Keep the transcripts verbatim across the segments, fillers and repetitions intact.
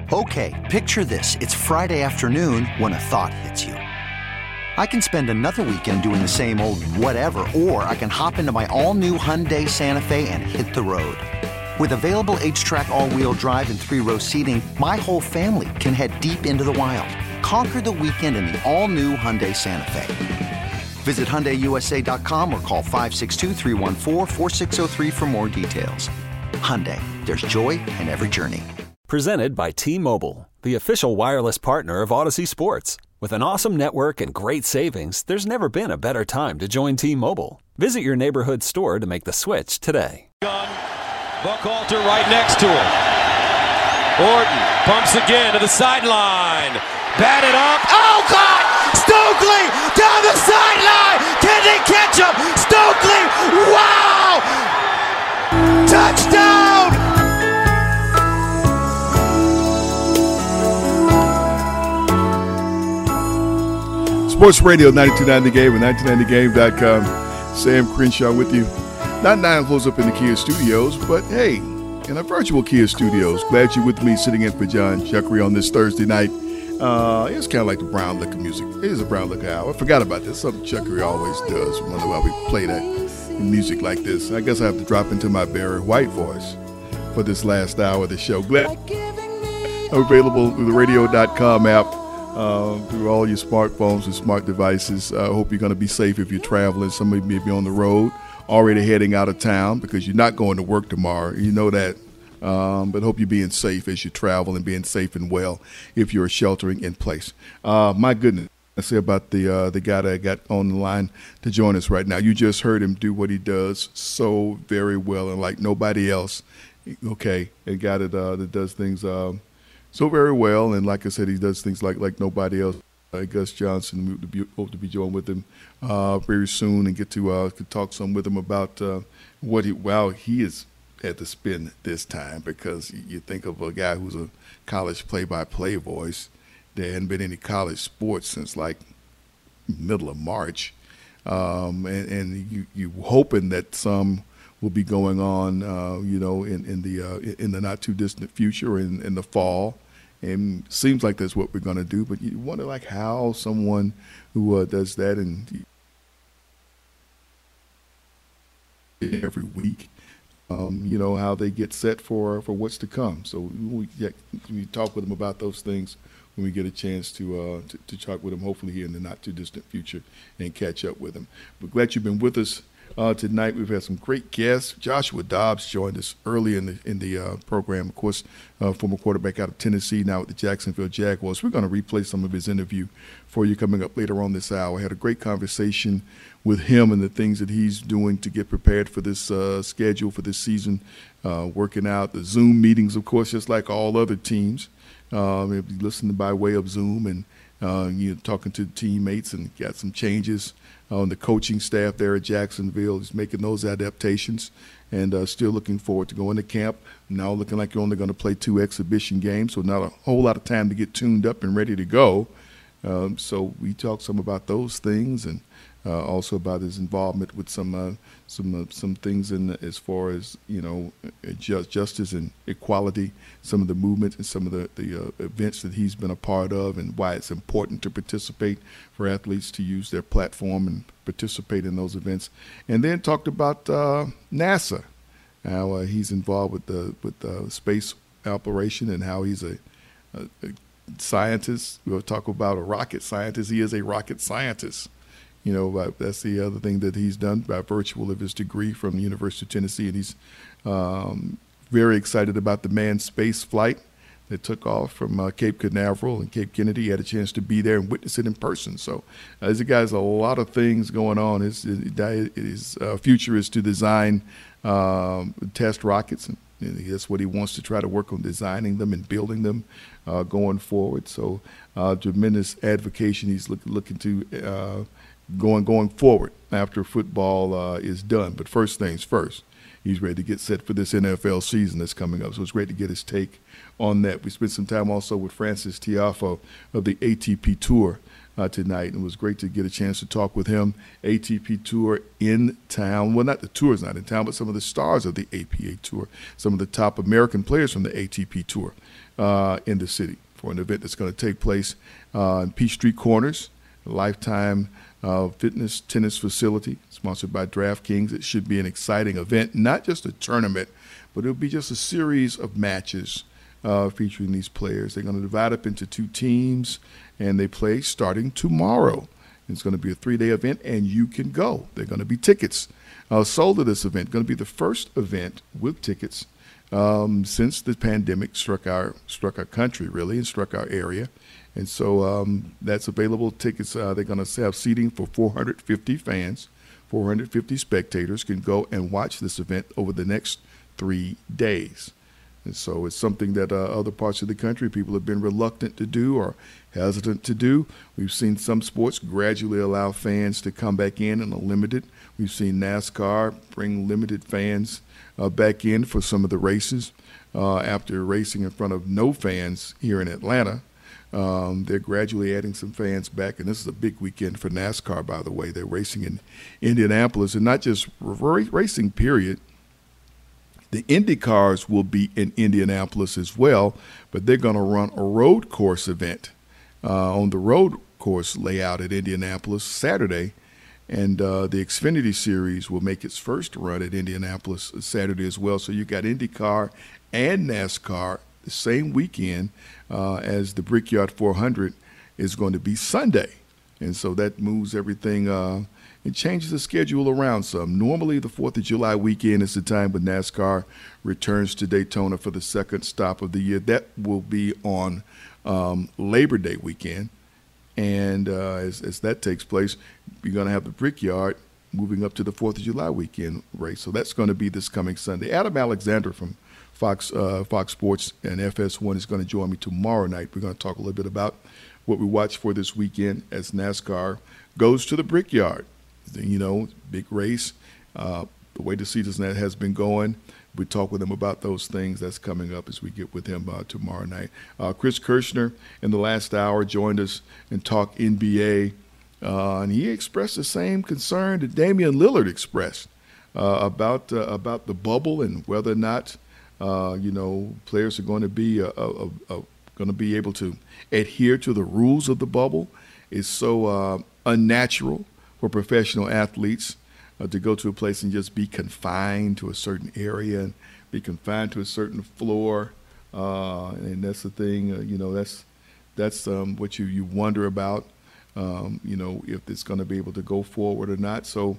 Okay, picture this. It's Friday afternoon when a thought hits you. I can spend another weekend doing the same old whatever, or I can hop into my all-new Hyundai Santa Fe and hit the road. With available H-Track all-wheel drive and three-row seating, my whole family can head deep into the wild. Conquer the weekend in the all-new Hyundai Santa Fe. Visit Hyundai U S A dot com or call five six two, three one four, four six zero three for more details. Hyundai, there's joy in every journey. Presented by T-Mobile, the official wireless partner of Odyssey Sports. With an awesome network and great savings, there's never been a better time to join T-Mobile. Visit your neighborhood store to make the switch today. Buchalter right next to him. Orton pumps again to the sideline. Batted up. Oh, God! Stokely down the sideline! Can they catch him? Stokely! Wow! Touchdown! Sports Radio ninety-two point nine The Game and ninety-two point nine the game dot com. Sam Crenshaw with you. Not nine close up in the Kia Studios, but hey, in our virtual Kia Studios. Glad you're with me sitting in for John Chuckery on this Thursday night. Uh, it's kind of like the brown liquor music. It is a brown liquor hour. I forgot about this. Something Chuckery always does. Wonder why we play that music like this. I guess I have to drop into my Barry White voice for this last hour of the show. Glad I'm available through the radio dot com app. Uh, through all your smartphones and smart devices. I uh, hope you're going to be safe if you're traveling. Somebody may be on the road, already heading out of town because you're not going to work tomorrow. You know that. Um, but hope you're being safe as you travel and being safe and well if you're sheltering in place. Uh, my goodness, I say about the uh, the guy that I got on the line to join us right now. You just heard him do what he does so very well and like nobody else. Okay, a guy that uh, that does things. Uh, So very well, and like I said, he does things like like nobody else. Uh, Gus Johnson, we hope to be, hope to be joined with him uh, very soon and get to uh, to talk some with him about uh, what he wow he has had to spend this time, because you think of a guy who's a college play-by-play voice. There hadn't been any college sports since like middle of March, um, and, and you you hoping that some will be going on, uh, you know, in, in the uh, in the not too distant future, or in, in the fall, and seems like that's what we're going to do. But you wonder like how someone who uh, does that and every week, um, you know, how they get set for, for what's to come. So we, yeah, we talk with them about those things when we get a chance to, uh, to to talk with them, hopefully here in the not too distant future, and catch up with them. We're glad you've been with us. Uh, tonight we've had some great guests. Joshua Dobbs joined us early in the in the uh, program. Of course, uh, former quarterback out of Tennessee, now with the Jacksonville Jaguars. We're going to replay some of his interview for you coming up later on this hour. I had a great conversation with him and the things that he's doing to get prepared for this uh, schedule for this season, uh, working out the Zoom meetings, of course, just like all other teams. Um, he'll be listening by way of Zoom and uh, you know, talking to teammates, and got some changes on the coaching staff there at Jacksonville. He's making those adaptations, and uh, still looking forward to going to camp. Now looking like you're only going to play two exhibition games, so not a whole lot of time to get tuned up and ready to go. Um, so we talked some about those things, and uh, also about his involvement with some uh, some uh, some things in the, as far as, you know, just, justice and equality, some of the movements and some of the, the uh, events that he's been a part of, and why it's important to participate for athletes to use their platform and participate in those events. And then talked about uh, NASA, how uh, he's involved with the with the space operation, and how he's a, a, a scientist. We'll talk about a rocket scientist. He is a rocket scientist. You know, that's the other thing that he's done by virtue of his degree from the University of Tennessee. And he's um, very excited about the manned space flight that took off from uh, Cape Canaveral and Cape Kennedy. He had a chance to be there and witness it in person. So uh, this guy's a lot of things going on. His, his uh, future is to design um, test rockets, and that's what he wants to try to work on, designing them and building them uh, going forward. So uh, tremendous advocacy he's look, looking to uh, going going forward after football uh, is done. But first things first, he's ready to get set for this N F L season that's coming up. So it's great to get his take on that. We spent some time also with Francis Tiafoe of the A T P Tour uh, tonight. And it was great to get a chance to talk with him. A T P Tour in town. Well, not the tour's not in town, but some of the stars of the A P A Tour, some of the top American players from the A T P Tour uh, in the city for an event that's going to take place uh, in Peachtree Corners, a Lifetime uh, Fitness Tennis Facility, sponsored by DraftKings. It should be an exciting event, not just a tournament, but it'll be just a series of matches uh, featuring these players. They're going to divide up into two teams, and they play starting tomorrow. It's going to be a three-day event, and you can go. They're going to be tickets uh, sold to this event. Going to be the first event with tickets um, since the pandemic struck our struck our country, really, and struck our area. And so um, that's available. Tickets, uh, they're going to have seating for four hundred fifty fans, four hundred fifty spectators can go and watch this event over the next three days. And so it's something that uh, other parts of the country, people have been reluctant to do or hesitant to do. We've seen some sports gradually allow fans to come back in and are limited. We've seen NASCAR bring limited fans uh, back in for some of the races uh, after racing in front of no fans here in Atlanta. Um, they're gradually adding some fans back, and this is a big weekend for NASCAR, by the way. They're racing in Indianapolis, and not just r- racing, period. The Indy cars will be in Indianapolis as well, but they're going to run a road course event uh, on the road course layout at Indianapolis Saturday, and uh, the Xfinity Series will make its first run at Indianapolis Saturday as well. So you got IndyCar and NASCAR the same weekend uh, as the Brickyard four hundred is going to be Sunday, and so that moves everything. Uh, It changes the schedule around some. Normally, the fourth of July weekend is the time when NASCAR returns to Daytona for the second stop of the year. That will be on um, Labor Day weekend. And uh, as, as that takes place, you're going to have the Brickyard moving up to the fourth of July weekend race. So that's going to be this coming Sunday. Adam Alexander from Fox uh, Fox Sports and F S one is going to join me tomorrow night. We're going to talk a little bit about what we watch for this weekend as NASCAR goes to the Brickyard. You know, big race, uh, the way the season has been going. We talk with him about those things. That's coming up as we get with him uh, tomorrow night. Uh, Chris Kirschner in the last hour joined us and talked N B A, uh, and he expressed the same concern that Damian Lillard expressed uh, about uh, about the bubble and whether or not uh, you know players are going to be uh, uh, uh, going to be able to adhere to the rules of the bubble. It's so uh, unnatural for professional athletes uh, to go to a place and just be confined to a certain area and be confined to a certain floor. Uh, and that's the thing, uh, you know, that's that's um, what you, you wonder about, um, you know, if it's going to be able to go forward or not. So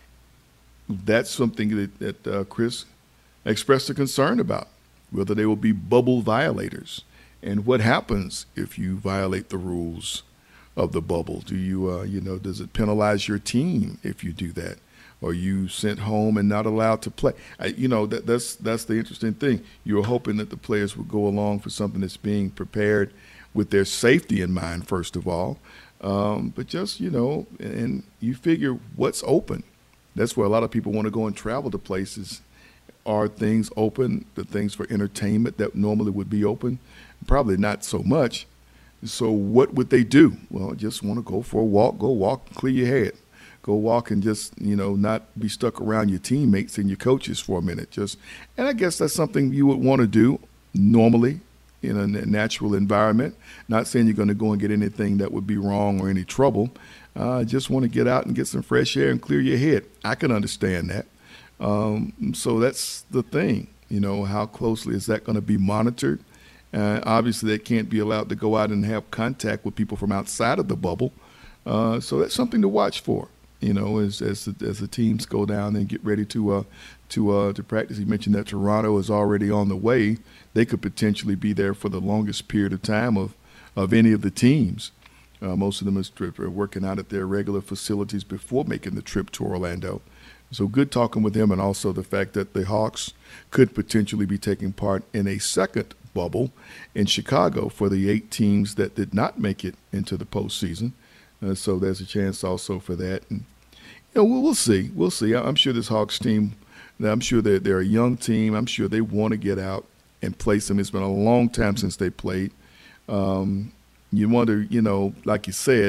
that's something that, that uh, Chris expressed a concern about, whether they will be bubble violators and what happens if you violate the rules of the bubble. Do you, uh, you know, does it penalize your team if you do that? Or you sent home and not allowed to play? I, you know, that, that's that's the interesting thing. You're hoping that the players would go along for something that's being prepared with their safety in mind, first of all. Um, but just, you know, and you figure what's open. That's where a lot of people want to go and travel to places. Are things open, the things for entertainment that normally would be open? Probably not so much. So what would they do? Well, just want to go for a walk, go walk, clear your head. Go walk and just, you know, not be stuck around your teammates and your coaches for a minute. Just, and I guess that's something you would want to do normally in a natural environment. Not saying you're going to go and get anything that would be wrong or any trouble. Uh, just want to get out and get some fresh air and clear your head. I can understand that. Um, so that's the thing, you know, how closely is that going to be monitored? Uh, obviously, they can't be allowed to go out and have contact with people from outside of the bubble. Uh, so that's something to watch for, you know, as as the, as the teams go down and get ready to uh, to uh, to practice. You mentioned that Toronto is already on the way. They could potentially be there for the longest period of time of, of any of the teams. Uh, most of them are working out at their regular facilities before making the trip to Orlando. So good talking with him, and also the fact that the Hawks could potentially be taking part in a second bubble in Chicago for the eight teams that did not make it into the postseason. Uh, so there's a chance also for that. And, you know, we'll, we'll see. We'll see. I'm sure this Hawks team, I'm sure they're, they're a young team. I'm sure they want to get out and play some. It's been a long time since they played. Um, you wonder, you know, like you said,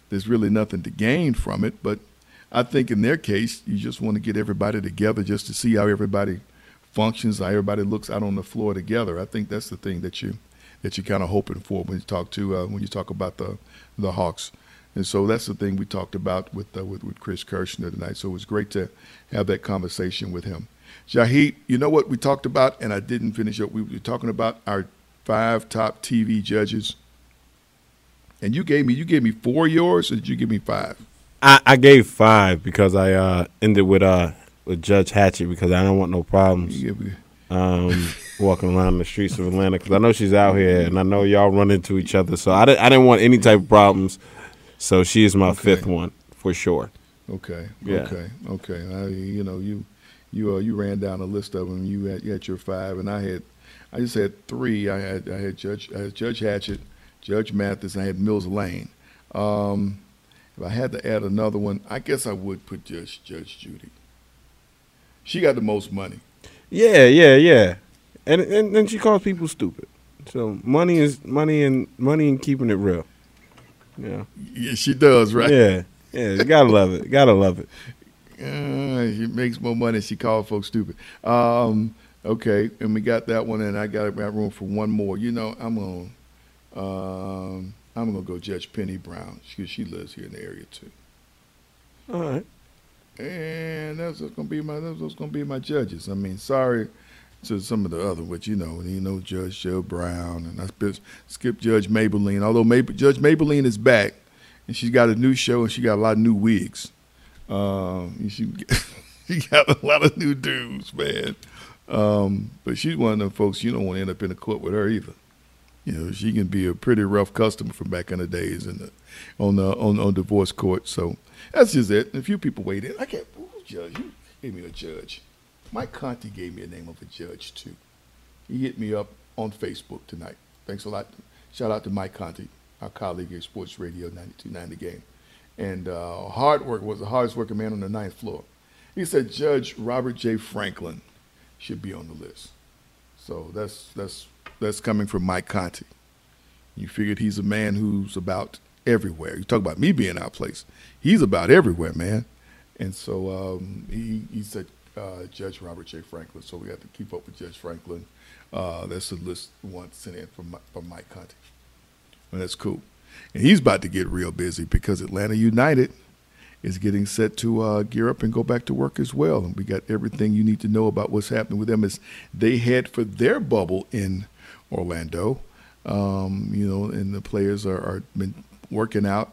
there's really nothing to gain from it. But I think in their case, you just want to get everybody together just to see how everybody functions, how everybody looks out on the floor together. I think that's the thing that you that you're kind of hoping for when you talk to uh, when you talk about the the Hawks. And so that's the thing we talked about with uh, with, with Chris Kirschner tonight. So it was great to have that conversation with him. Jaheed, you know what we talked about, and I didn't finish up. We were talking about our five top T V judges, and you gave me you gave me four of yours, or did you give me five? I, I gave five because I uh, ended with uh with Judge Hatchett because I don't want no problems um, walking around the streets of Atlanta because I know she's out here and I know y'all run into each other. So I didn't I didn't want any type of problems. So she is my okay. fifth one for sure. Okay. Yeah. Okay. Okay. I, you know you you uh, you ran down a list of them. You had you had your five, and I had I just had three. I had I had Judge I had Judge Hatchett, Judge Mathis, and I had Mills Lane. Um, If I had to add another one, I guess I would put Judge Judge Judy. She got the most money. Yeah, yeah, yeah, and and, and she calls people stupid. So money is money and money and keeping it real. Yeah, yeah, she does, right? Yeah, yeah, you gotta love it. Gotta love it. Uh, she makes more money. She calls folks stupid. Um, okay, and we got that one, and I got got room for one more. You know, I'm gonna. Um, I'm going to go Judge Penny Brown. She, she lives here in the area, too. All right. And that's going to be my that's going to be my judges. I mean, sorry to some of the other, but, you know, you know Judge Joe Brown, and I skip Judge Maybelline. Although Mab- Judge Maybelline is back, and she's got a new show, and she got a lot of new wigs. Um, she, she got a lot of new dudes, man. Um, but she's one of them folks you don't want to end up in a court with her either. You know, she can be a pretty rough customer from back in the days in the, on the on, on divorce court. So that's just it. And a few people weighed in. I can't. Who's judge? You gave me a judge. Mike Conti gave me a name of a judge too. He hit me up on Facebook tonight. Thanks a lot. Shout out to Mike Conti, our colleague at Sports Radio ninety-two point nine The Game. And uh, hard work was the hardest working man on the ninth floor. He said Judge Robert J. Franklin should be on the list. So that's that's. That's coming from Mike Conti. You figured he's a man who's about everywhere. You talk about me being out of place. He's about everywhere, man. And so um, he, he said uh, Judge Robert J. Franklin. So we have to keep up with Judge Franklin. Uh, that's the list one sent in from, from Mike Conti. And that's cool. And he's about to get real busy because Atlanta United is getting set to uh, gear up and go back to work as well. And we got everything you need to know about what's happening with them as they head for their bubble in Orlando, um, you know, and the players are, are been working out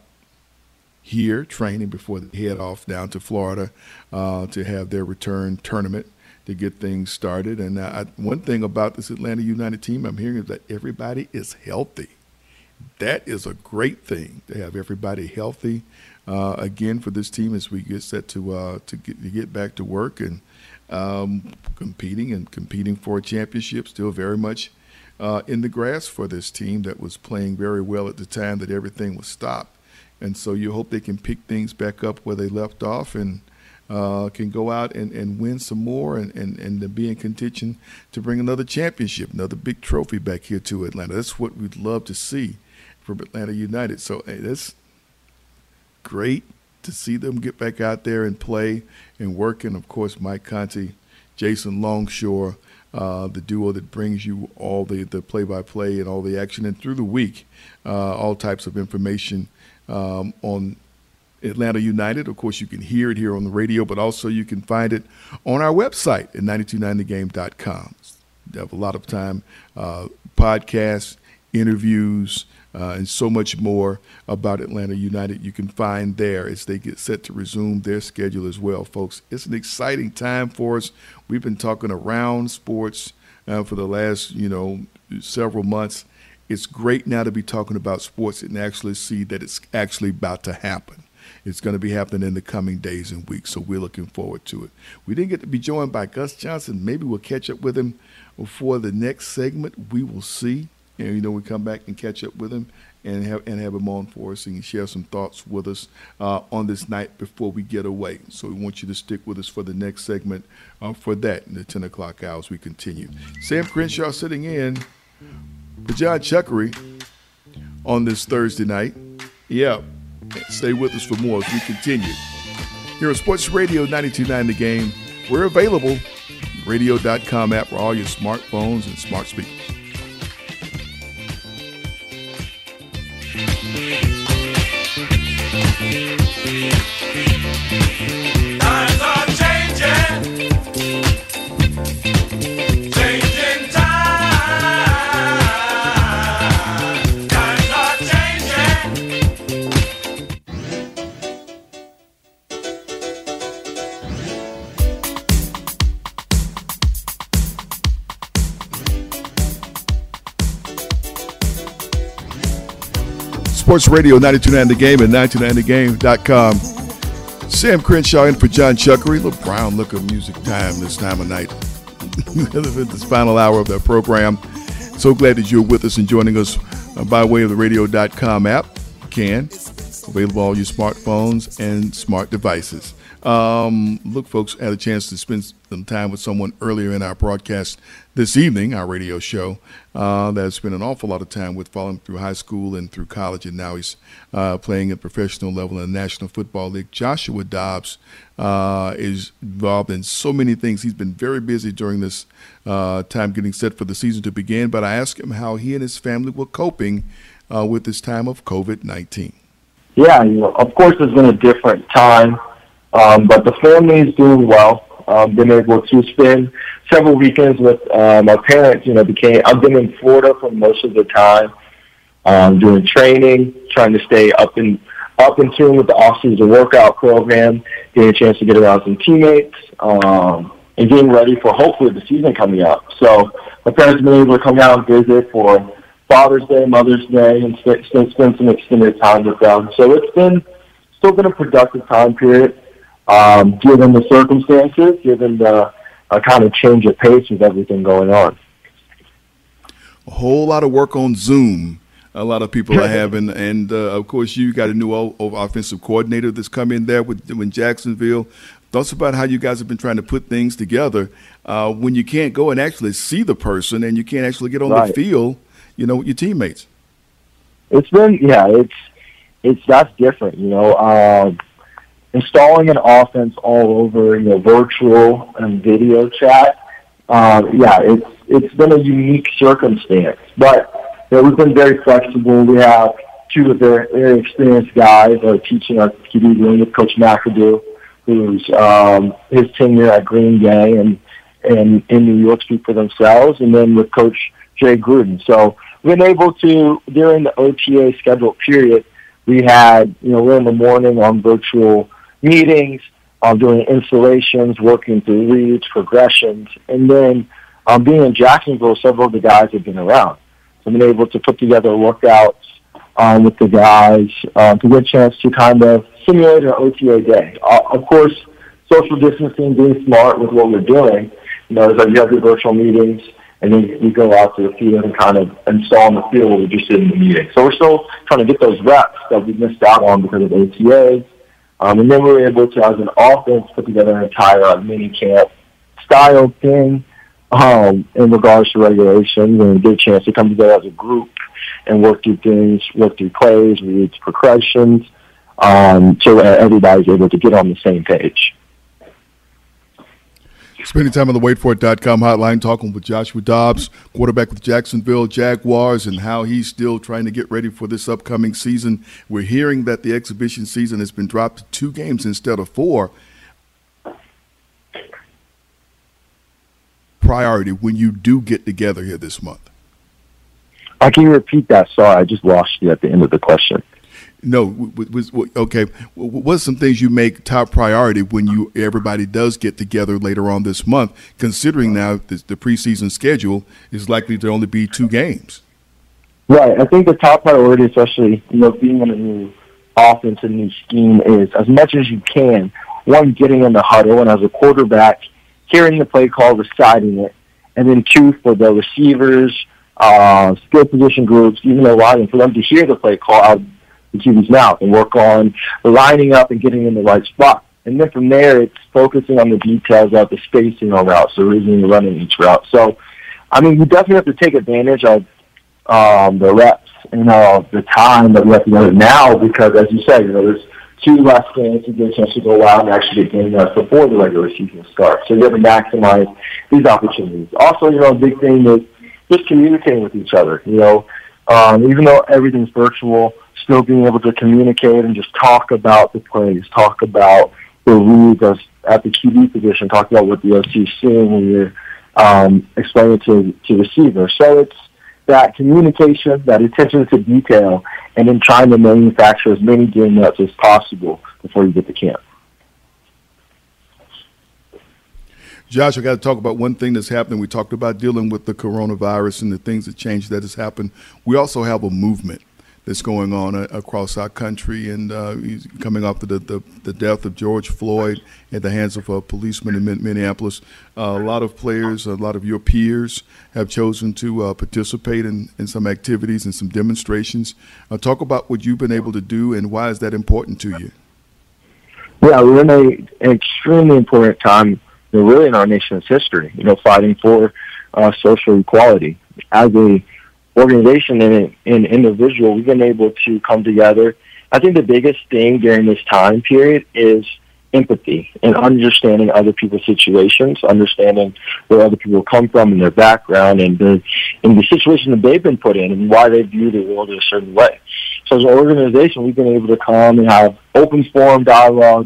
here, training before they head off down to Florida uh, to have their return tournament to get things started. And I, one thing about this Atlanta United team I'm hearing is that everybody is healthy. That is a great thing to have everybody healthy uh, again for this team as we get set to uh, to get to get back to work and um, competing and competing for a championship. Still very much. Uh, in the grass for this team that was playing very well at the time that everything was stopped. And so you hope they can pick things back up where they left off and uh, can go out and, and win some more and, and, and be in contention to bring another championship, another big trophy back here to Atlanta. That's what we'd love to see from Atlanta United. So hey, that's great to see them get back out there and play and work. And, of course, Mike Conti, Jason Longshore, Uh, the duo that brings you all the, the play-by-play and all the action. And through the week, uh, all types of information um, on Atlanta United. Of course, you can hear it here on the radio, but also you can find it on our website at ninety-two point nine the game dot com. We have a lot of time, uh, podcasts, interviews, uh, and so much more about Atlanta United you can find there as they get set to resume their schedule as well, folks. It's an exciting time for us. We've been talking around sports uh, for the last, you know, several months. It's great now to be talking about sports and actually see that it's actually about to happen. It's going to be happening in the coming days and weeks, so we're looking forward to it. We didn't get to be joined by Gus Johnson. Maybe we'll catch up with him before the next segment. We will see. And, you know, we come back and catch up with him and have and have him on for us and share some thoughts with us uh, on this night before we get away. So we want you to stick with us for the next segment uh, for that in the ten o'clock hours we continue. Sam Crenshaw sitting in for John Chuckery on this Thursday night. Yeah, Stay with us for more as we continue. Here at Sports Radio ninety-two point nine The Game, we're available radio dot com app for all your smartphones and smart speakers. Times are changing, changing time. Times are changing. Sports Radio ninety-two point nine The Game and ninety-two point nine the game dot com. Sam Crenshaw in for John Chuckery. A little brown look of music time this time of night. This final hour of the program. So glad that you're with us and joining us uh, by way of the radio dot com app. You can. Available on all your smartphones and smart devices. Um, look, folks, I had a chance to spend some time with someone earlier in our broadcast this evening, our radio show, uh, that has spent an awful lot of time with, following through high school and through college, and now he's uh, playing at professional level in the National Football League. Joshua Dobbs uh, is involved in so many things. He's been very busy during this uh, time getting set for the season to begin, but I asked him how he and his family were coping uh, with this time of covid nineteen. Yeah, you know, of course it's been a different time. Um, but the family is doing well. Um, been able to spend several weekends with uh, my parents. You know, became I've been in Florida for most of the time, um, doing training, trying to stay up in up in tune with the off-season workout program, getting a chance to get around some teammates, um, and getting ready for hopefully the season coming up. So my parents have been able to come out and visit for Father's Day, Mother's Day, and spend, spend some extended time with them. So it's been still been a productive time period. Um, given the circumstances, given the uh, kind of change of pace with everything going on. A whole lot of work on Zoom. A lot of people are having, and uh, of course, you got a new o- offensive coordinator that's come in there with in Jacksonville. Thoughts about how you guys have been trying to put things together uh, when you can't go and actually see the person, and you can't actually get on right. the field, you know, with your teammates. It's been, yeah, it's it's that's different, you know. Um, Installing an offense all over, you know, virtual and video chat, um, yeah, it's it's been a unique circumstance. But you know, we've been very flexible. We have two of their very experienced guys that are teaching us Q B room with Coach McAdoo, who's um, his tenure at Green Bay and and in New York speak for themselves, and then with Coach Jay Gruden. So we've been able to, during the O T A scheduled period, we had, you know, we're in the morning on virtual meetings, um, doing installations, working through reads, progressions, and then um, being in Jacksonville, several of the guys have been around. So I've been able to put together workouts um, with the guys uh, to get a chance to kind of simulate an O T A day. Uh, of course, social distancing, being smart with what we're doing, you know, is that you have your virtual meetings, and then you go out to the field and kind of install in the field while we're just in the meeting. So we're still trying to get those reps that we missed out on because of O T As. Um, and then we were able to, as an offense, put together an entire uh, mini camp style thing um, in regards to regulations, and get a chance to come together as a group and work through things, work through plays, reads, progressions, um, so that everybody's able to get on the same page. Spending time on the wait for it dot com hotline, talking with Joshua Dobbs, quarterback with Jacksonville Jaguars, and how he's still trying to get ready for this upcoming season. We're hearing that the exhibition season has been dropped to two games instead of four. Priority when you do get together here this month. Uh, can you repeat that? Sorry, I just lost you at the end of the question. No, was okay. What's some things you make top priority when you everybody does get together later on this month? Considering now the, the preseason schedule is likely to only be two games. Right. I think the top priority, especially you know being in a new offense and new scheme, is as much as you can. One, getting in the huddle, and as a quarterback, hearing the play call, reciting it, and then two, for the receivers, uh, skill position groups, even the line, for them to hear the play call out the Q B's mouth and work on lining up and getting in the right spot. And then from there, it's focusing on the details of the spacing on routes, the reason you're running each route. So, I mean, you definitely have to take advantage of um, the reps and uh, the time that we have together now because, as you said, you know, there's two less games to get a chance to go out and actually get game reps before the regular season starts. So you have to maximize these opportunities. Also, you know, a big thing is just communicating with each other. You know, um, even though everything's virtual, still being able to communicate and just talk about the plays, talk about the reads at the Q B position, talk about what the O C is seeing when you're um, explaining to to receivers. So it's that communication, that attention to detail, and then trying to manufacture as many game reps as possible before you get to camp. Josh, I got to talk about one thing that's happening. We talked about dealing with the coronavirus and the things that changed that has happened. We also have a movement that's going on uh, across our country, and uh, coming off the, the the death of George Floyd at the hands of a policeman in Minneapolis. Uh, a lot of players, a lot of your peers have chosen to uh, participate in, in some activities and some demonstrations. Uh, talk about what you've been able to do and why is that important to you? Yeah, we're in a, an extremely important time, you know, really in our nation's history, you know, fighting for uh, social equality. As a organization and an individual, we've been able to come together. I think the biggest thing during this time period is empathy and understanding other people's situations, understanding where other people come from and their background and the, and the situation that they've been put in and why they view the world in a certain way. So as an organization, we've been able to come and have open forum dialogue,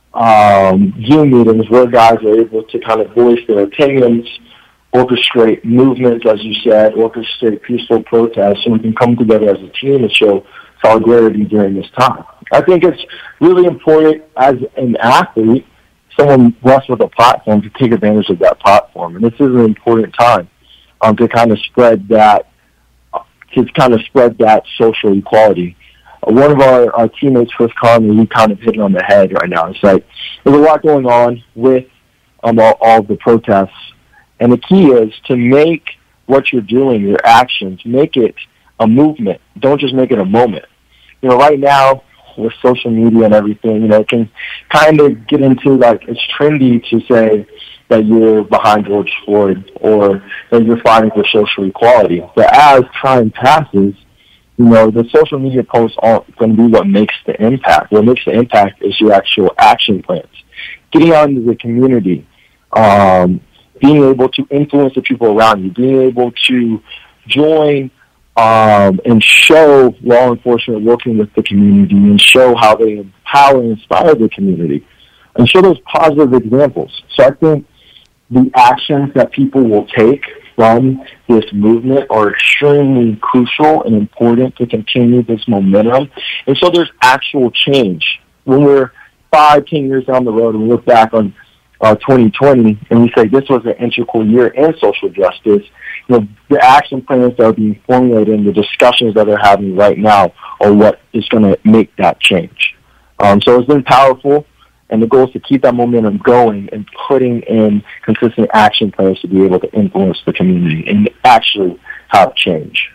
um, Zoom meetings where guys are able to kind of voice their opinions, orchestrate movements, as you said, orchestrate peaceful protests, so we can come together as a team and show solidarity during this time. I think it's really important as an athlete, someone blessed with a platform, to take advantage of that platform. And this is an important time um, to kind of spread that, to kind of spread that social equality. Uh, one of our, our teammates, Chris Conley, he kind of hit it on the head right now. It's like there's a lot going on with um, all, all the protests. And the key is to make what you're doing, your actions, make it a movement. Don't just make it a moment. You know, right now with social media and everything, you know, it can kind of get into like it's trendy to say that you're behind George Floyd or that you're fighting for social equality. But as time passes, you know, the social media posts aren't going to be what makes the impact. What makes the impact is your actual action plans. Getting out into the community, um, being able to influence the people around you, being able to join um, and show law enforcement working with the community and show how they empower and inspire the community and show those positive examples. So I think the actions that people will take from this movement are extremely crucial and important to continue this momentum. And so there's actual change. When we're five, ten years down the road and we look back on Uh, twenty twenty, and we say this was an integral year in social justice, you know, the action plans that are being formulated and the discussions that they're having right now are what is going to make that change. Um, so it's been powerful, and the goal is to keep that momentum going and putting in consistent action plans to be able to influence the community and actually have change.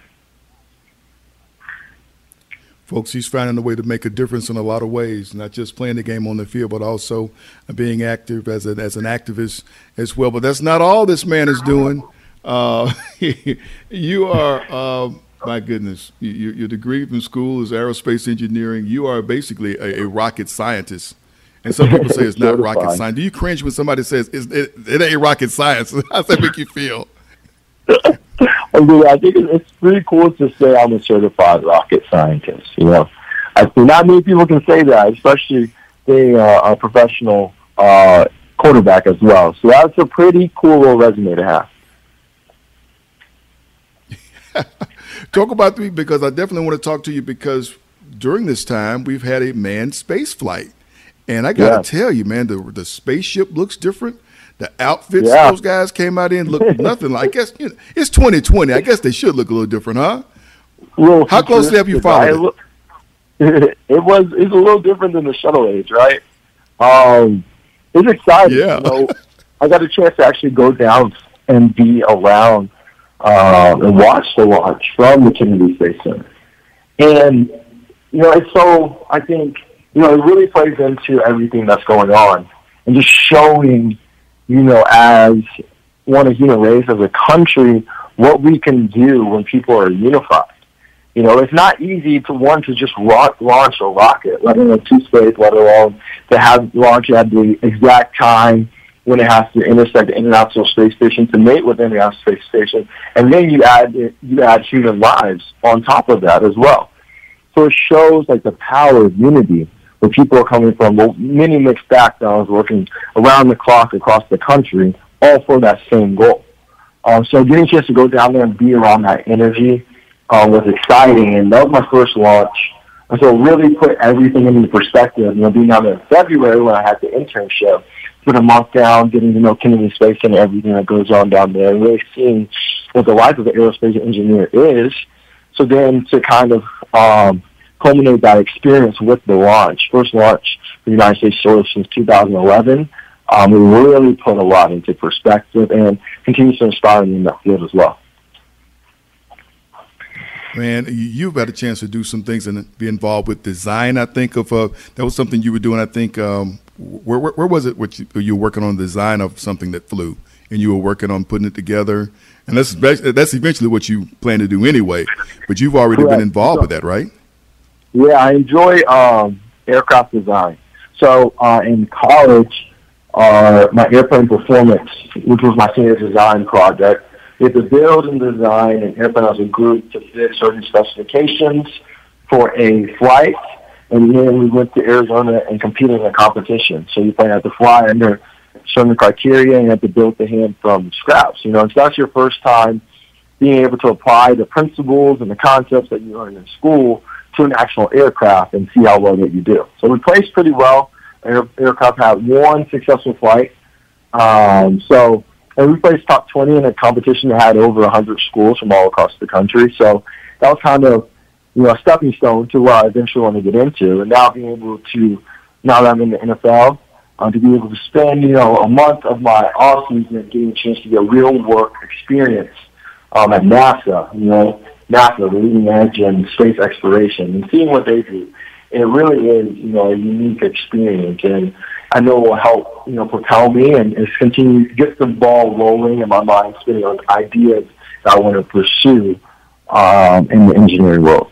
Folks, he's finding a way to make a difference in a lot of ways, not just playing the game on the field, but also being active as, a, as an activist as well. But that's not all this man is doing. Uh, you are, uh, my goodness, you, your degree from school is aerospace engineering. You are basically a, a rocket scientist. And some people say it's not rocket science. Do you cringe when somebody says it, it, it ain't rocket science? How does that make you feel? I think it's pretty cool to say I'm a certified rocket scientist. You know, I think not many people can say that, especially being a, a professional uh, quarterback as well. So that's a pretty cool little resume to have. Talk about me, because I definitely want to talk to you, because during this time we've had a manned space flight, and I got to yeah. tell you, man, the the spaceship looks different. The outfits yeah. those guys came out in look nothing like. I guess you know, it's twenty twenty. I guess they should look a little different, huh? Well, how closely have you followed it? It was it's a little different than the shuttle age, right? Um, it's exciting. Yeah. You know, I got a chance to actually go down and be around uh, and watch the launch from the Kennedy Space Center, and you know, it's so I think you know it really plays into everything that's going on, and just showing. You know, as one of human race, as a country, what we can do when people are unified. You know, it's not easy to one to just rock, launch a rocket, let alone two space, let alone to have launch at the exact time when it has to intersect the International Space Station to mate with the International Space Station, and then you add you add human lives on top of that as well. So it shows like the power of unity, where people are coming from many mixed backgrounds, working around the clock across the country, all for that same goal. Um, so getting a chance to go down there and be around that energy uh, was exciting, and that was my first launch. And so it really put everything into perspective. You know, being down there in February when I had the internship, spent a month down, getting to know Kennedy Space Center and everything that goes on down there, and really seeing what the life of an aerospace engineer is. So then to kind of um, culminate that experience with the launch, first launch for the United States soil since two thousand eleven, um, we really put a lot into perspective and continues to inspire me in that field as well. Man, you've had a chance to do some things and be involved with design. I think of uh, that was something you were doing. I think um, where, where where was it? Which you, you were working on the design of something that flew, and you were working on putting it together. And that's that's eventually what you plan to do anyway. But you've already Correct. been involved with that, right? Yeah, I enjoy um, aircraft design. So uh, in college, uh, my airplane performance, which was my senior design project, we had to build and design an airplane as a group to fit certain specifications for a flight, and then we went to Arizona and competed in a competition. So you plan to fly under certain criteria and you have to build the hand from scratch. You know, it's not your first time being able to apply the principles and the concepts that you learn in school to an actual aircraft and see how well that you do. So we placed pretty well. Our aircraft had one successful flight. Um, so And we placed top twenty in a competition that had over one hundred schools from all across the country. So that was kind of, you know, a stepping stone to what I eventually want to get into. And now being able to, now that I'm in the N F L, uh, to be able to spend, you know, a month of my off season getting a chance to get real work experience um, at NASA, you know, NASA, the leading edge in space exploration, and seeing what they do. And it really is, you know, a unique experience. And I know it will help, you know, propel me and, and continue to get the ball rolling in my mind, spinning on ideas that I want to pursue um, in the engineering world.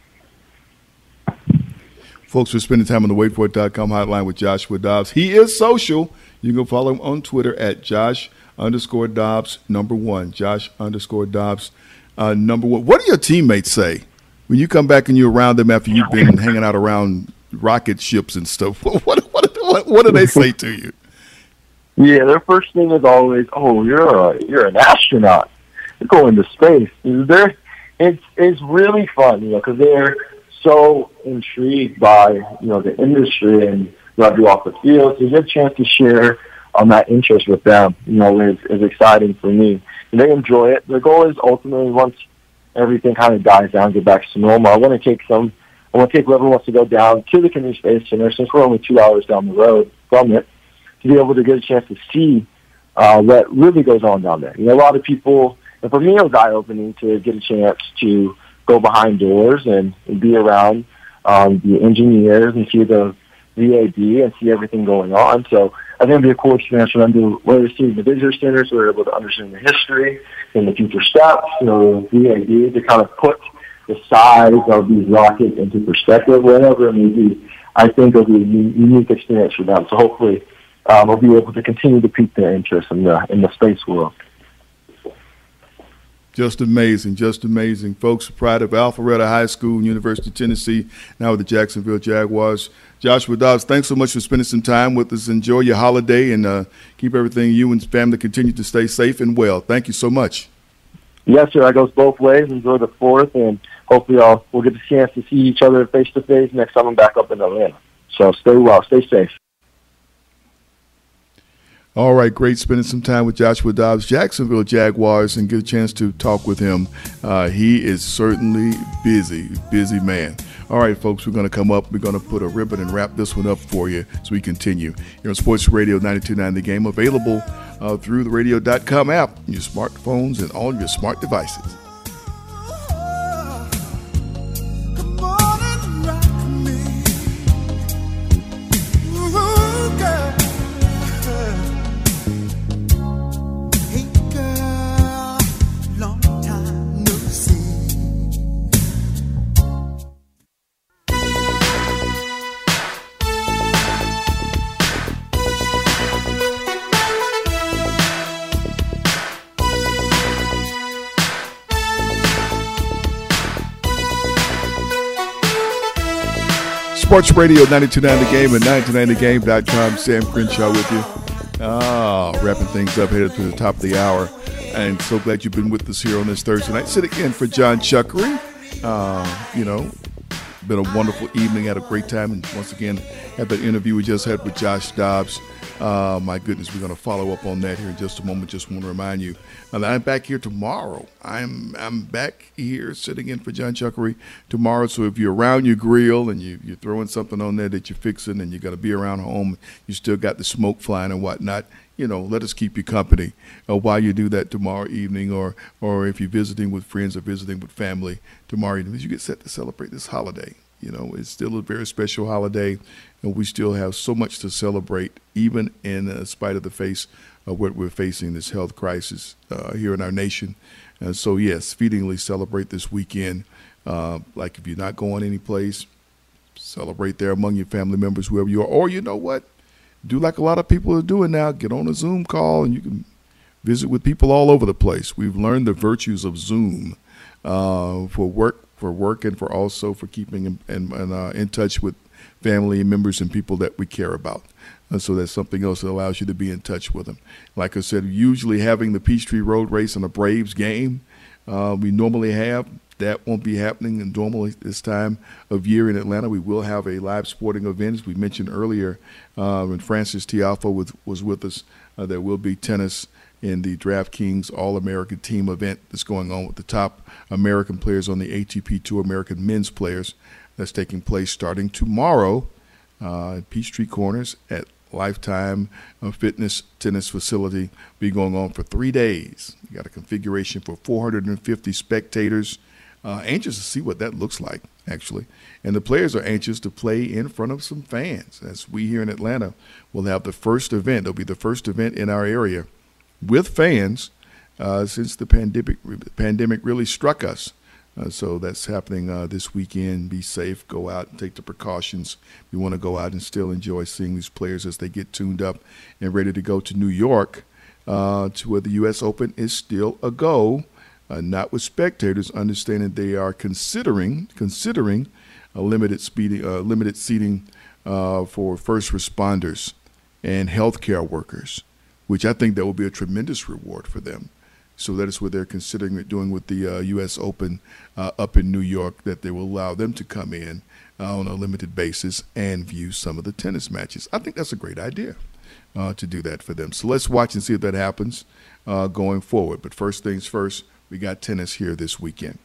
Folks, we're spending time on the wait for it dot com hotline with Joshua Dobbs. He is social. You can follow him on Twitter at Josh underscore Dobbs number one. Josh underscore Dobbs uh, number one. What do your teammates say when you come back and you're around them after you've been hanging out around rocket ships and stuff? What what what, what, what do they say to you? Yeah, their first thing is always, "Oh, you're a you're an astronaut. You're going to space." They're, it's it's really fun, you know, because they're so intrigued by, you know, the industry and what I do off the field. So you get a chance to share on that interest with them, you know, is is exciting for me. And they enjoy it. Their goal is ultimately, once everything kind of dies down, get back to normal, I want to take some. I want to take whoever wants to go down to the Kennedy Space Center, since we're only two hours down the road from it, to be able to get a chance to see uh, what really goes on down there. You know, a lot of people, and for me it was eye-opening to get a chance to go behind doors and, and be around um, the engineers and see the V A D and see everything going on. So I think it would be a cool experience for them to, whether it's in the visitor center, so they're able to understand the history and the future steps, you know, V A D, to kind of put the size of these rockets into perspective, whatever it may be. I think it'll be a unique experience for them. So hopefully um, we'll be able to continue to pique their interest in the in the space world. Just amazing, just amazing. Folks, proud of Alpharetta High School, University of Tennessee, now with the Jacksonville Jaguars. Joshua Dobbs, thanks so much for spending some time with us. Enjoy your holiday and uh, keep everything, you and family continue to stay safe and well. Thank you so much. Yes, sir. That goes both ways. Enjoy the fourth, and hopefully I'll, we'll get the chance to see each other face-to-face next time I'm back up in Atlanta. So stay well. Stay safe. All right, great spending some time with Joshua Dobbs, Jacksonville Jaguars, and get a chance to talk with him. Uh, he is certainly busy, busy man. All right, folks, we're going to come up. We're going to put a ribbon and wrap this one up for you as we continue. Here on Sports Radio ninety-two point nine The Game, available uh, through the radio dot com app, your smartphones, and all your smart devices. Sports Radio ninety-two point nine The Game and ninety-two point nine the game dot com. Sam Crenshaw with you. Ah, wrapping things up, headed to the top of the hour. And so glad you've been with us here on this Thursday night. Sit again for John Chuckery. Uh, you know, been a wonderful evening. Had a great time. And once again, had that interview we just had with Josh Dobbs. Uh, my goodness, we're going to follow up on that here in just a moment. Just want to remind you uh, that I'm back here tomorrow. I'm I'm back here sitting in for John Chuckery tomorrow. So if you're around your grill and you, you're throwing something on there that you're fixing and you're going to be around home, you still got the smoke flying and whatnot, you know, let us keep you company uh, while you do that tomorrow evening, or or if you're visiting with friends or visiting with family tomorrow evening, you get set to celebrate this holiday. You know, it's still a very special holiday, and we still have so much to celebrate, even in uh, spite of the face of what we're facing, this health crisis uh, here in our nation. And so, yes, feedingly celebrate this weekend. Uh, like if you're not going anyplace, celebrate there among your family members, whoever you are. Or you know what? Do like a lot of people are doing now. Get on a Zoom call, and you can visit with people all over the place. We've learned the virtues of Zoom uh, for work. for work and for also for keeping in, in, in, uh, in touch with family members and people that we care about. And so that's something else that allows you to be in touch with them. Like I said, usually having the Peachtree Road Race and a Braves game uh, we normally have, that won't be happening. And normally this time of year in Atlanta, we will have a live sporting event. As we mentioned earlier, uh, when Francis Tiafoe was, was with us, uh, there will be tennis in the DraftKings All-American Team event that's going on with the top American players on the A T P Tour, American men's players. That's taking place starting tomorrow uh, at Peachtree Corners at Lifetime uh, Fitness Tennis Facility. Be going on for three days. You got a configuration for four hundred fifty spectators. Uh, anxious to see what that looks like, actually. And the players are anxious to play in front of some fans. As we here in Atlanta will have the first event. It'll be the first event in our area with fans uh, since the pandemic pandemic really struck us. Uh, so that's happening uh, this weekend. Be safe. Go out and take the precautions. We want to go out and still enjoy seeing these players as they get tuned up and ready to go to New York uh, to where the U S Open is still a go, uh, not with spectators, understanding they are considering considering a limited, speeding, uh, limited seating uh, for first responders and healthcare workers, which I think that will be a tremendous reward for them. So that is what they're considering doing with the uh, U S Open uh, up in New York, that they will allow them to come in uh, on a limited basis and view some of the tennis matches. I think that's a great idea uh, to do that for them. So let's watch and see if that happens uh, going forward. But first things first, we got tennis here this weekend.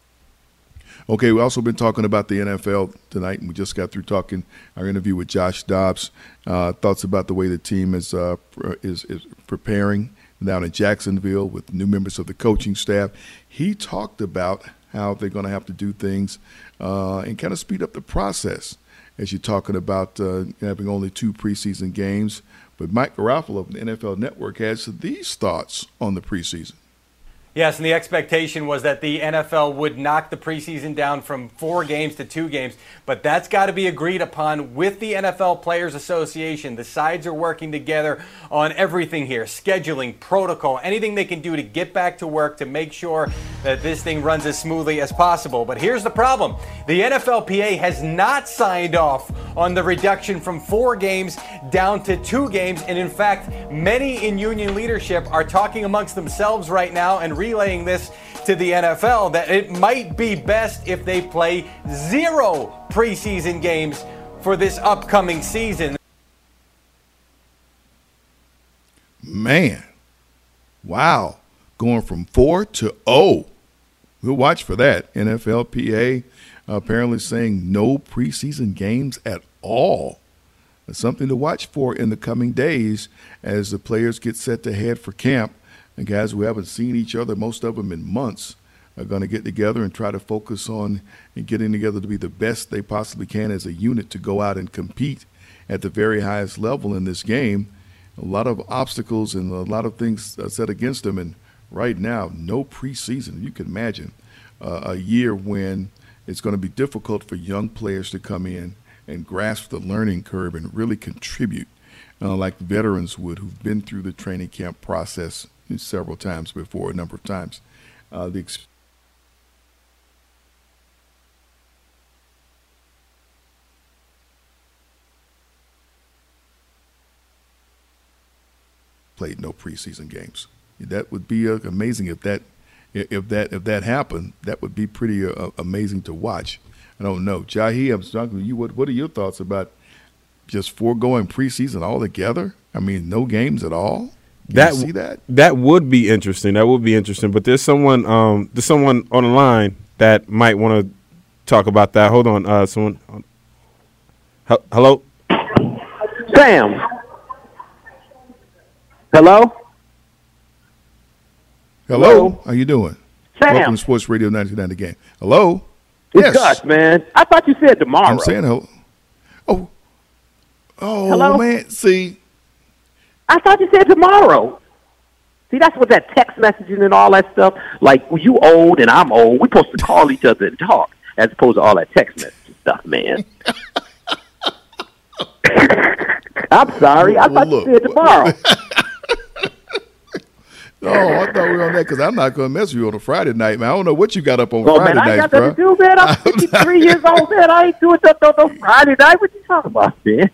Okay, we've also been talking about the N F L tonight, and we just got through talking our interview with Josh Dobbs. Uh, thoughts about the way the team is, uh, is is preparing down in Jacksonville with new members of the coaching staff. He talked about how they're going to have to do things uh, and kind of speed up the process as you're talking about uh, having only two preseason games. But Mike Garafolo of the N F L Network has these thoughts on the preseason. Yes, and the expectation was that the N F L would knock the preseason down from four games to two games, but that's got to be agreed upon with the N F L Players Association. The sides are working together on everything here, scheduling, protocol, anything they can do to get back to work to make sure that this thing runs as smoothly as possible. But here's the problem. The N F L P A has not signed off on the reduction from four games down to two games, and in fact, many in union leadership are talking amongst themselves right now and relaying this to the N F L that it might be best if they play zero preseason games for this upcoming season. Man, wow, going from four to oh. We'll watch for that. N F L P A apparently saying no preseason games at all. It's something to watch for in the coming days as the players get set to head for camp. And guys who haven't seen each other, most of them in months, are going to get together and try to focus on and getting together to be the best they possibly can as a unit to go out and compete at the very highest level in this game. A lot of obstacles and a lot of things set against them. And right now, no preseason. You can imagine uh, a year when it's going to be difficult for young players to come in and grasp the learning curve and really contribute uh, like veterans would who've been through the training camp process several times before, a number of times. Uh, the ex- played no preseason games. That would be uh, amazing if that if that if that happened. That would be pretty uh, amazing to watch. I don't know, Jahi. I'm talking to you. What What are your thoughts about just foregoing preseason altogether? I mean, no games at all. Can that you see that that would be interesting. That would be interesting. But there's someone um there's someone on the line that might want to talk about that. Hold on, uh, someone. H- Hello, Sam. Hello. Hello. Hello. How you doing? Sam. Welcome to Sports Radio ninety-nine The Game. Hello. It's yes. Gus, man. I thought you said tomorrow. I'm saying hello. Oh. Oh Hello? man. See. I thought you said tomorrow. See, that's what that text messaging and all that stuff. Like, well, you old and I'm old. We're supposed to call each other and talk, as opposed to all that text messaging stuff, man. I'm sorry. I Well, thought look. you said tomorrow. Oh, I thought we were on that because I'm not going to mess with you on a Friday night, man. I don't know what you got up on Oh, Friday man, I nights, ain't got bro. nothing to do, man. I'm fifty-three years old, man. I ain't doing nothing on no Friday night. What you talking about, man?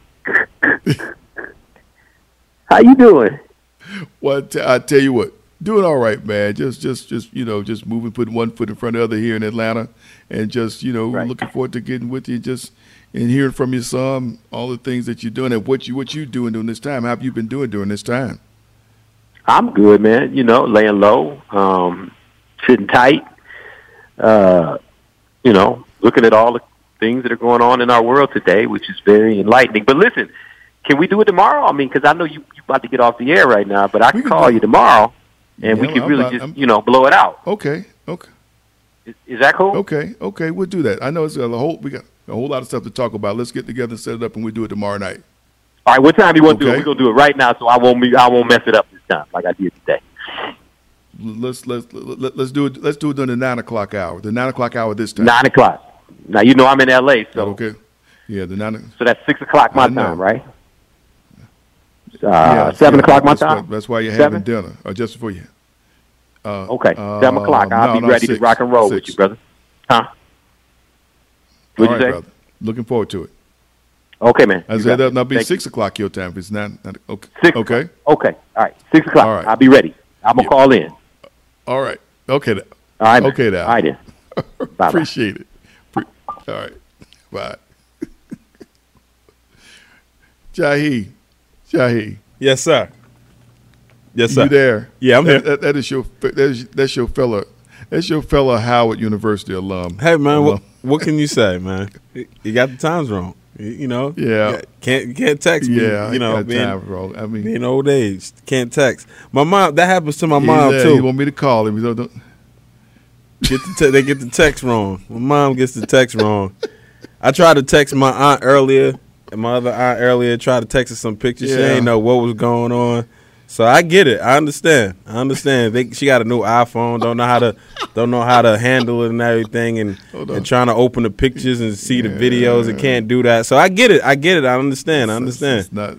How you doing? Well, t- I tell you what, doing all right, man. Just, just, just, you know, just moving, putting one foot in front of the other here in Atlanta, and just, you know, Right. looking forward to getting with you, just and hearing from your son all the things that you're doing and what you what you doing during this time. How have you been doing during this time? I'm good, man. You know, laying low, um, sitting tight, uh, you know, looking at all the things that are going on in our world today, which is very enlightening. But listen, can we do it tomorrow? I mean, because I know you you about to get off the air right now, but I can can call do- you tomorrow, and we Yeah, can I'm really not- just, I'm- you know, blow it out. Okay, okay, Is, is that cool? okay, okay. We'll do that. I know it's a whole we got a whole lot of stuff to talk about. Let's get together and set it up, and we'll do it tomorrow night. All right, what time you want to do Okay. it? We're going to do it right now, so I won't be, I won't mess it up this time like I did today. Let's let's let, let's do it. Let's do it during the nine o'clock hour. The nine o'clock hour this time. Nine o'clock. Now, you know I'm in L A, so Okay. Yeah, the nine. so that's six o'clock my I know. time, right? Uh, yeah, seven yeah, o'clock my that's time? Why, that's why you're Seven? having dinner, or just before you. Uh, Okay, uh, seven o'clock. I'll no, be no, ready six, to rock and roll with six. you, brother. Huh? All What'd right, you say? brother. Looking forward to it. Okay, man. I You said got it. that'll be Thank you. six o'clock your time. If it's not, not okay. Six Okay. o'clock. Okay. All right. Six o'clock. All right. I'll be ready. I'm gonna Yeah. call in. All right. Okay. then. All right. man. Okay, now. All right then. Bye. Appreciate it. Pre- All right. Bye. Jahi. Jahi. yes, sir. Yes, sir. You there? Yeah, I'm That- here. That, that is your that's, that's your fella. That's your fella Howard University alum. Hey, man, what, Alum. what can you say, man? You got the times wrong. You, you know. Yeah. You can't you can't text me. Yeah, You know, I got being, time wrong. I mean, being old age, can't text. My mom. That happens to my he's mom there. too. He want me to call him. He don't- don't- Get the te- they get the text wrong. My mom gets the text wrong. I tried to text my aunt earlier, and my other aunt earlier tried to text her some pictures. She Yeah. ain't know what was going on. So I get it. I understand. I understand. They, she got a new iPhone. Don't know how to don't know how to handle it and everything, and Hold on. and trying to open the pictures and see the videos and can't do that. So I get it. I get it. I understand. I understand. It's not.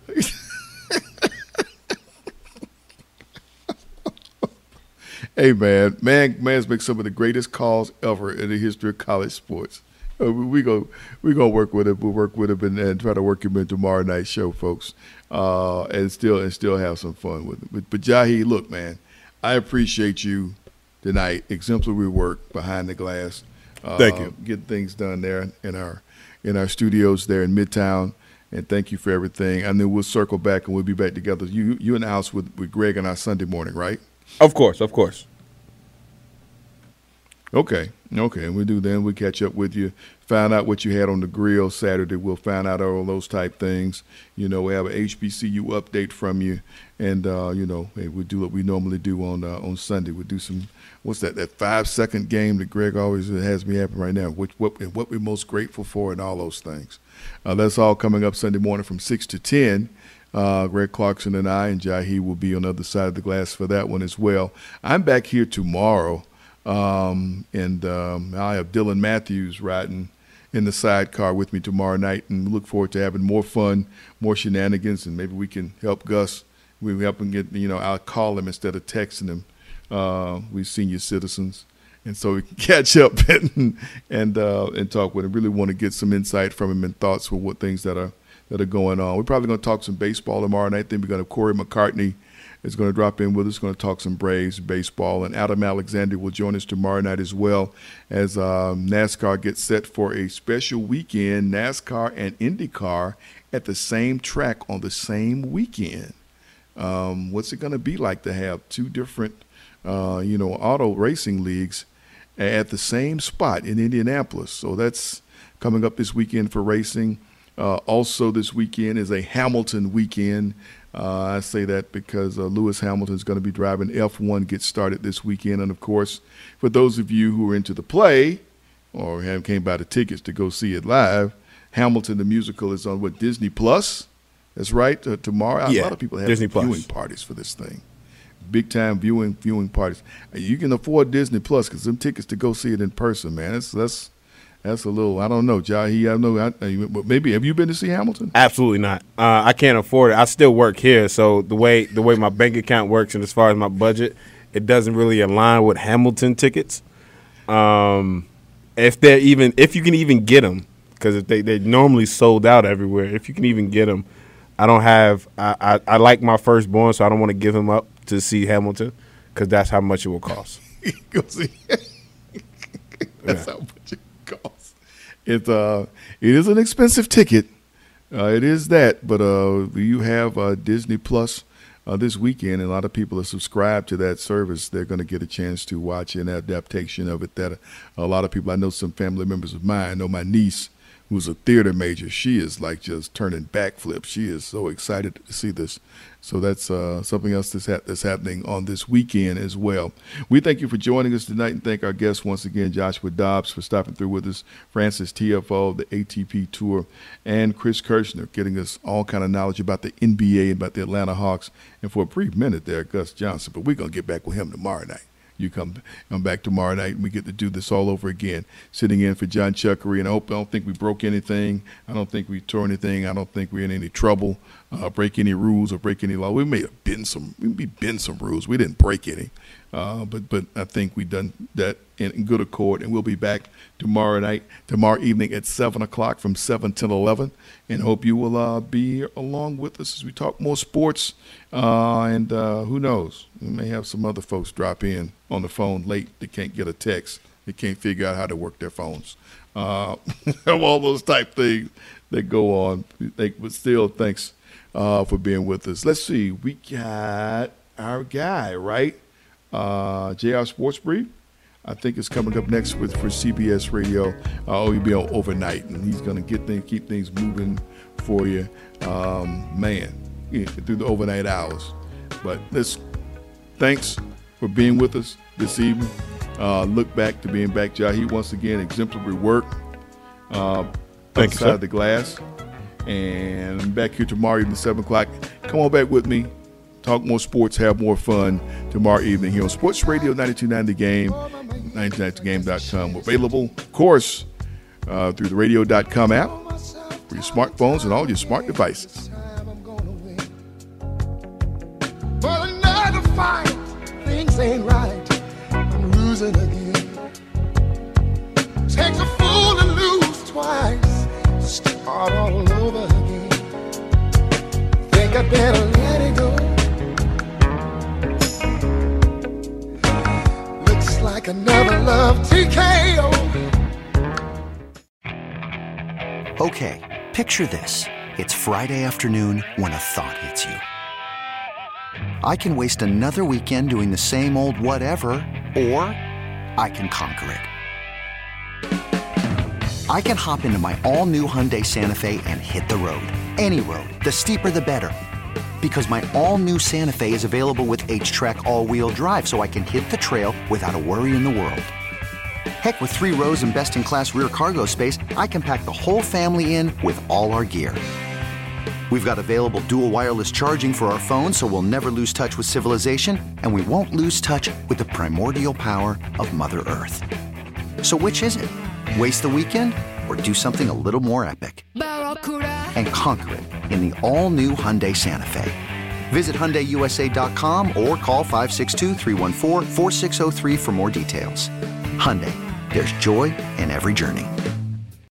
Hey man, man, man's make some of the greatest calls ever in the history of college sports. Uh, we, we go, we gonna work with him. We'll work with him and, and try to work him in tomorrow night's show, folks, uh, and still and still have some fun with him. But, but Jahi, look, man, I appreciate you tonight. Exemplary work behind the glass. Uh, Thank you. Getting things done there in our in our studios there in Midtown. And thank you for everything. And then we'll circle back and we'll be back together. You you in the house with, with Greg on our Sunday morning, right? Of course. Of course. Okay, okay, we'll do then. We'll catch up with you, find out what you had on the grill Saturday. We'll find out all those type things. You know, we have an H B C U update from you, and uh, you know, hey, we'll do what we normally do on uh, on Sunday. We'll do some, what's that? That five second game that Greg always has me happen right now. Which what and what we're most grateful for, and all those things. Uh, that's all coming up Sunday morning from six to ten. Uh, Greg Clarkson and I and Jahi will be on the other side of the glass for that one as well. I'm back here tomorrow. Um, and um, I have Dylan Matthews riding in the sidecar with me tomorrow night, and we look forward to having more fun, more shenanigans, and maybe we can help Gus. We help him get, you know, I'll call him instead of texting him. Uh, we senior citizens, and so we can catch up and and uh, and talk with him. Really want to get some insight from him and thoughts for what things that are that are going on. We're probably going to talk some baseball tomorrow night. Then we're going to have Corey McCartney is going to drop in with us, going to talk some Braves baseball. And Adam Alexander will join us tomorrow night as well as um, NASCAR gets set for a special weekend, NASCAR and IndyCar at the same track on the same weekend. Um, what's it going to be like to have two different, uh, you know, auto racing leagues at the same spot in Indianapolis? So that's coming up this weekend for racing. Uh, also this weekend is a Hamilton weekend. Uh, I say that because uh, Lewis Hamilton is going to be driving F one, get started this weekend. And, of course, for those of you who are into the play or have came by the tickets to go see it live, Hamilton the musical is on, what, Disney Plus? That's right, uh, tomorrow. Yeah, a lot of people have Disney viewing Plus. parties for this thing. Big-time viewing viewing parties. You can afford Disney Plus because them tickets to go see it in person, man. That's that's that's a little, I don't know, Jahi, I know, I, maybe, have you been to see Hamilton? Absolutely not. Uh, I can't afford it. I still work here, so the way the way my bank account works and as far as my budget, it doesn't really align with Hamilton tickets. Um, if they're even, if you can even get them, because they they normally sold out everywhere. If you can even get them, I don't have. I, I, I like my firstborn, so I don't want to give him up to see Hamilton because that's how much it will cost. Go see. That's yeah. how much it costs. It uh, it is an expensive ticket. Uh, it is that, but uh, you have uh, Disney Plus uh, this weekend, and a lot of people are subscribed to that service. They're going to get a chance to watch an adaptation of it. That a lot of people, I know some family members of mine, I know my niece, who's a theater major, she is like just turning backflips. She is so excited to see this. So that's uh, something else that's, ha- that's happening on this weekend as well. We thank you for joining us tonight and thank our guests once again, Joshua Dobbs, for stopping through with us, Francis T F O of the A T P Tour, and Chris Kirshner getting us all kind of knowledge about the N B A and about the Atlanta Hawks. And for a brief minute there, Gus Johnson. But we're going to get back with him tomorrow night. You come, come back tomorrow night, and we get to do this all over again. Sitting in for John Chuckery, and I hope I don't think we broke anything. I don't think we tore anything. I don't think we're in any trouble, uh, break any rules or break any law. We may have been some, we may bend some rules. We didn't break any, uh, but but I think we done that in, in good accord. And we'll be back tomorrow night, tomorrow evening at seven o'clock from seven till eleven. And hope you will uh, be along with us as we talk more sports. Uh, and uh, who knows, we may have some other folks drop in on the phone late. They can't get a text. They can't figure out how to work their phones. Uh, all those type things that go on. But still, thanks uh, for being with us. Let's see. We got our guy, right? Uh, J R Sports Brief. I think it's coming up next with for C B S Radio. Uh, he'll be on overnight, and he's going to get things, keep things moving for you, um, man, yeah, through the overnight hours. But let's thanks for being with us this evening. Uh, look back to being back, Jahi, once again, exemplary work. Uh, Thank you, sir. the glass, and back here tomorrow evening, seven o'clock. Come on back with me. Talk more sports, have more fun tomorrow evening here on Sports Radio ninety-two point nine The Game, ninety-two point nine the game dot com. Available, of course, uh, through the radio dot com app for your smartphones and all your smart devices. For another fight, things ain't right. I'm losing again. Takes a fool to lose twice. Start all over again. Think I better let it go. Like another love T K O. Okay, picture this. It's Friday afternoon when a thought hits you. I can waste another weekend doing the same old whatever, or I can conquer it. I can hop into my all-new Hyundai Santa Fe and hit the road. Any road. The steeper, the better. Because my all-new Santa Fe is available with H-Track all-wheel drive, so I can hit the trail without a worry in the world. Heck, with three rows and best-in-class rear cargo space, I can pack the whole family in with all our gear. We've got available dual wireless charging for our phones, so we'll never lose touch with civilization, and we won't lose touch with the primordial power of Mother Earth. So which is it? Waste the weekend or do something a little more epic? And conquer it in the all-new Hyundai Santa Fe. Visit Hyundai U S A dot com or call five six two, three one four, four six zero three for more details. Hyundai, there's joy in every journey.